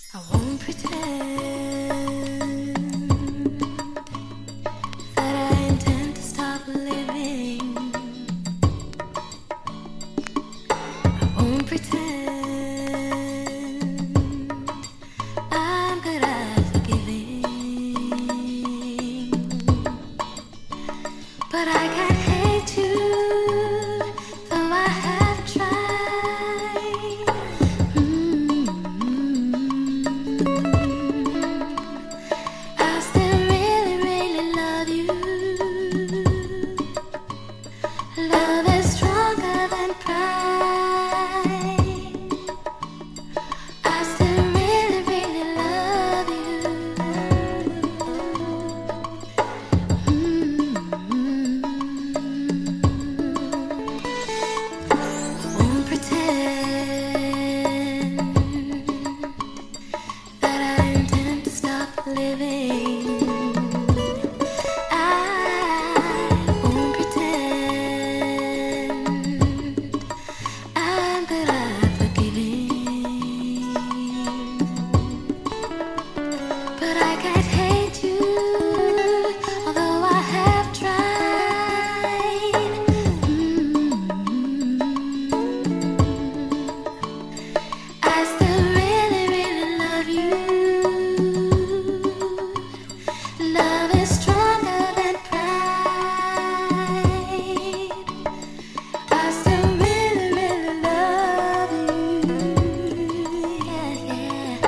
I won't pretend that I intend to stop living. I won't pretend I'm good at forgiving, but I can't hate you, though I have tried. I still really, really love you. Love is stronger than pride. I still really, really love you. I won't pretend that I intend to stop living. I won't pretend I'm good at forgiving, but I can't hate you, although I have tried. I still really, really love you. Love is stronger than pride. I still really, really love you. Yeah, yeah.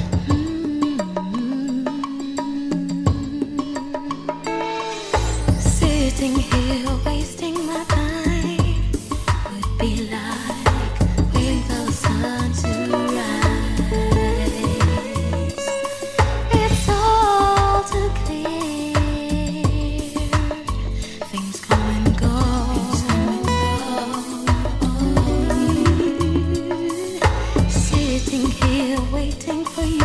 Sitting here wasting my time would be like waiting for the sun to rise. It's all too clear. Things come and go. Sitting here waiting for you.